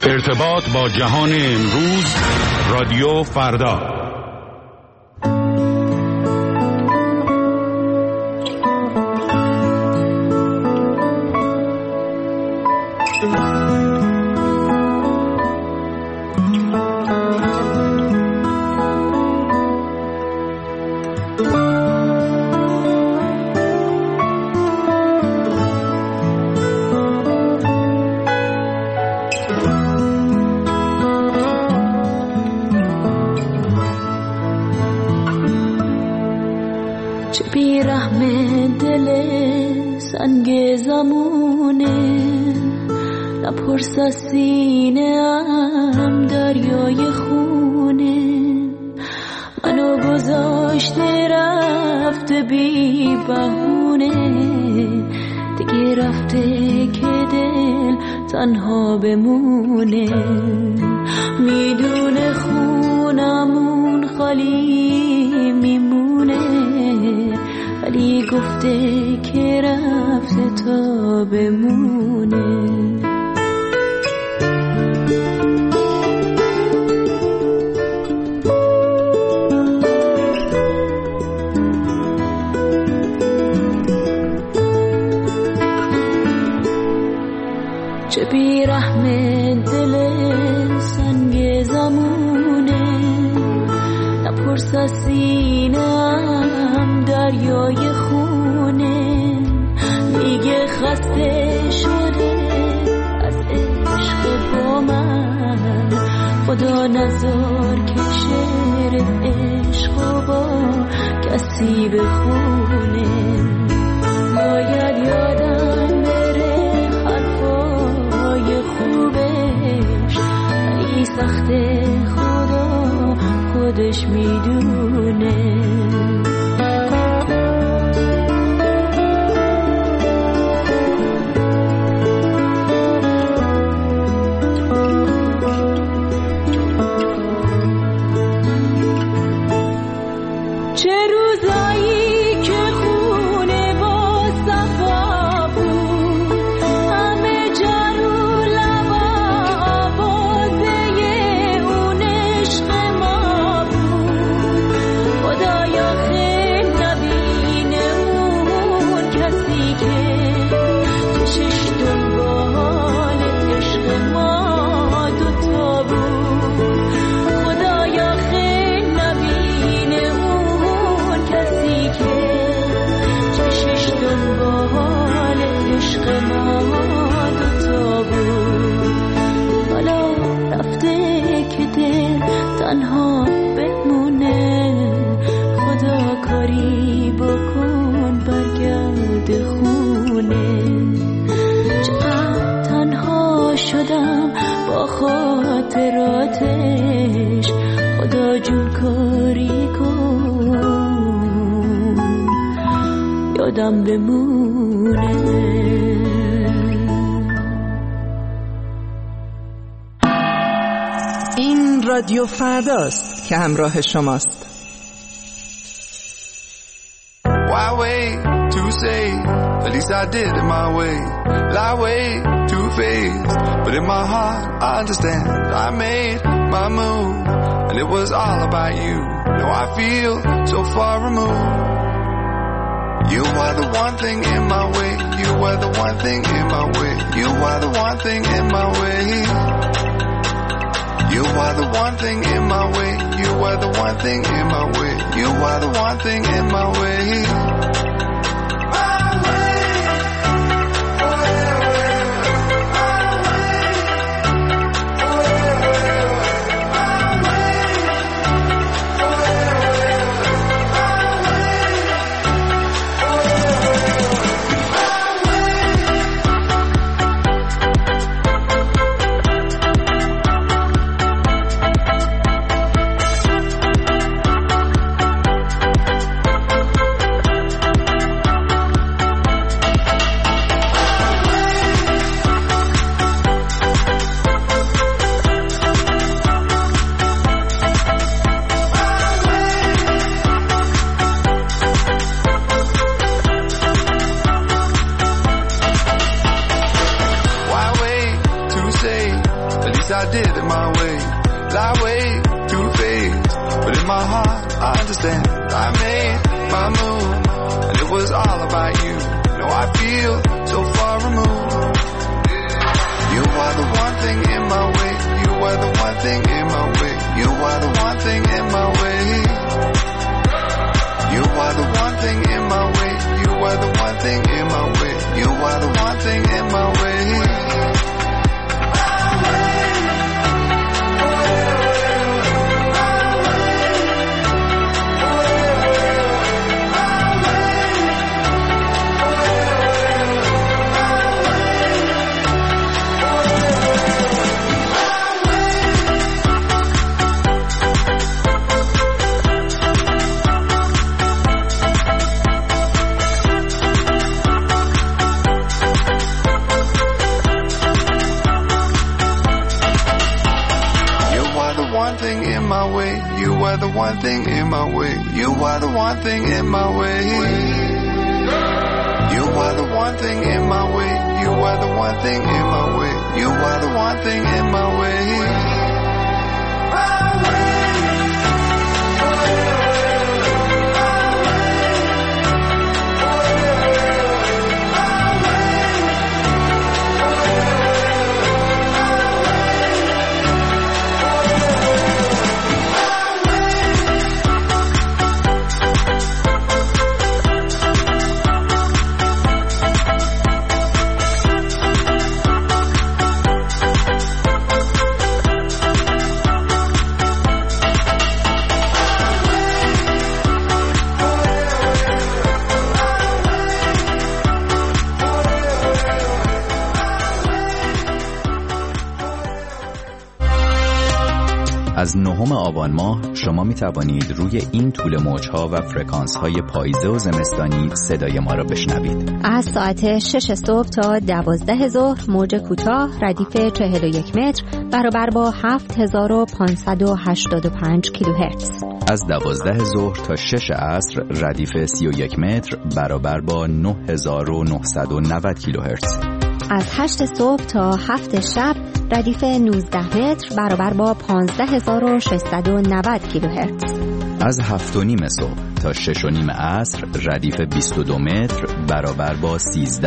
ارتباط با جهان امروز، رادیو فردا. نپرس از سینه‌ام دریای خونه، منو گذاشته رفته بی بهونه، دیگه رفته که دل تنها بمونه، میدونه خونمون خالی میمونه، ولی گفته که رفته تا بمونه. چه بیرحم دل سنگ زمونه، نپرس از سینه‌ام دریای خونه، میگه خسته شده از عشق با من، خدا نذار که شعر عشق با کسی بخونه، باید یادم بره حرفای خوبش، ولی سخته خدا خودش میدونه. تنها بمونه، خدا کاری بکن برگرد خونه، چقدر تنها شدم با خاطراتش، خدا جون کاری کن یادم بمونه. رادیو فرداست که همراه شماست. Why wait to say, at least I did it my way. Lie way too faced, but in my heart I understand. I made my move, and it was all about you. Now I feel so far removed. You are the one thing in my way. You were the one thing in my way. You are the one thing in my way. You are the one thing in my way. You are the one thing in my way. You are the one thing in my way. At least I did it my way. Lie way too faced, but in my heart I understand. I made my move, and it was all about you. No, I feel so far removed. You are the one thing in my way. You are the one thing in my way. You are the one thing in my way. You are the one thing in my way. You are the one thing in my way. You are the one thing in my way. You are the one thing in my way. You are the one thing in my way. You are the one thing in my way. You are the one thing in my way. You are the one thing in my way. از 9 آبان ماه شما می توانید روی این طول موج‌ها و فرکانس‌های پاییزه و زمستانی صدای ما را بشنوید. از ساعت 6 صبح تا 12 ظهر موج کوتاه ردیف 41 متر برابر با 7585 کیلوهرتز. از 12 ظهر تا 6 عصر ردیف 31 متر برابر با 9990 کیلوهرتز. از 8 صبح تا 7 شب ردیف 19 متر برابر با 15690 کیلوهرتز. از 7:30 صبح تا 6:30 عصر ردیف 22 متر برابر با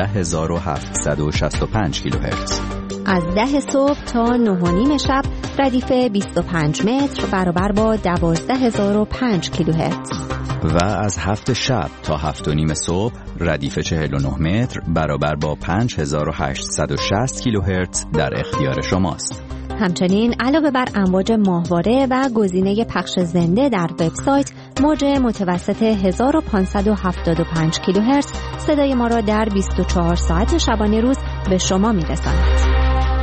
13765 کیلوهرتز. از 10 صبح تا 9:30 شب ردیف 25 متر برابر با 12005 کیلوهرتز. و از 7 شب تا 7:30 صبح ردیف 49 متر برابر با 5860 کیلوهرتز در اختیار شماست. همچنین علاوه بر امواج ماهواره و گزینه پخش زنده در وبسایت، موج متوسط 1575 کیلوهرتز صدای ما را در 24 ساعت شبانه روز به شما می‌رساند.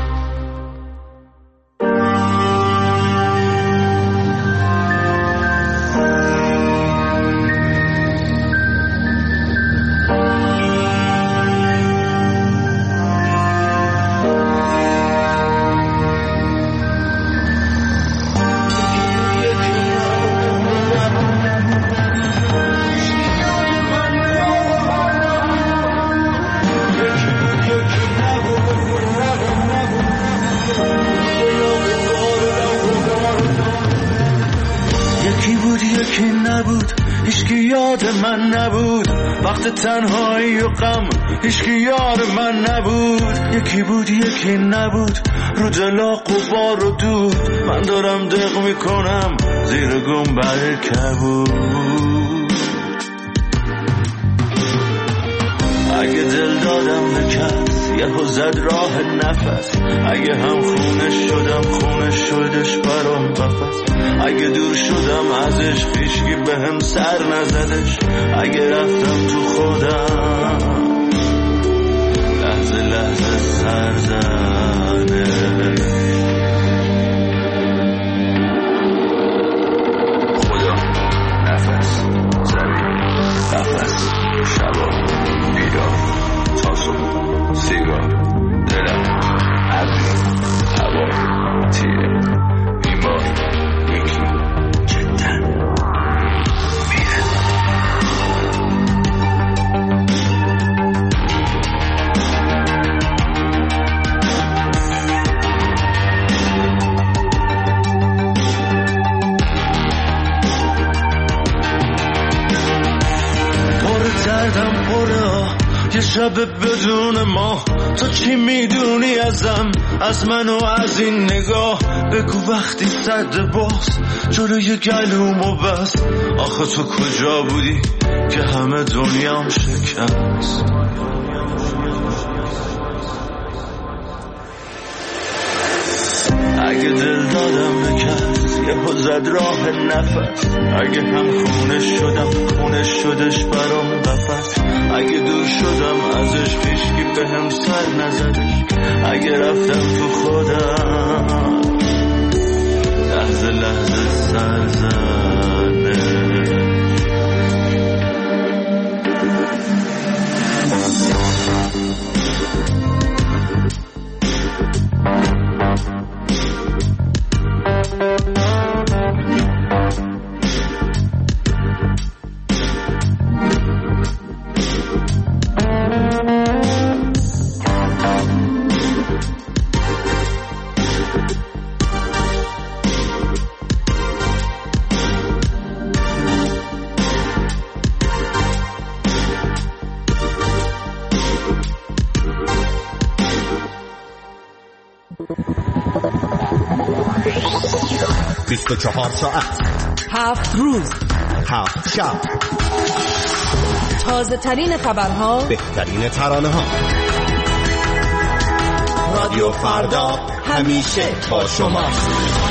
من نبود وقت تنهایی و غم، هیچکی یار من نبود. یکی بود یکی نبود، رو دلا غبار و دود. من دارم دق میکنم زیر گنبد کبود. اگه دل دادم به کس یهو زد راه نفس، اگه هم خونش شدم خونش شدش برام قفس. اگه دور شدم ازش هیچکی بهم سر نزدش، اگه رفتم تو خودم لحظه لحظه سر زدش. خدا نفس زمین قفس شبا بیدار تا صبح سیگار دلم ابری هوا تیره بیمار یکی جدا میره. شب بدون ما تو چی میدونی ازم، از من و از این نگاه؟ بگو وقتی صد باز جلوی گلومو بس، آخه تو کجا بودی که همه دنیام شکست؟ اگه دل دادم به کس یهو زد راه نفس، اگه هم خونش شدش برام قفس، اگه دور شدم ازش هیچکی بهم سر نزدش، اگه رفتم تو خودم لحظه لحظه سر زنه. 24 ساعت 7 روز 7 شب، تازه ترین خبرها، بهترین ترانه ها. رادیو فردا همیشه با شما.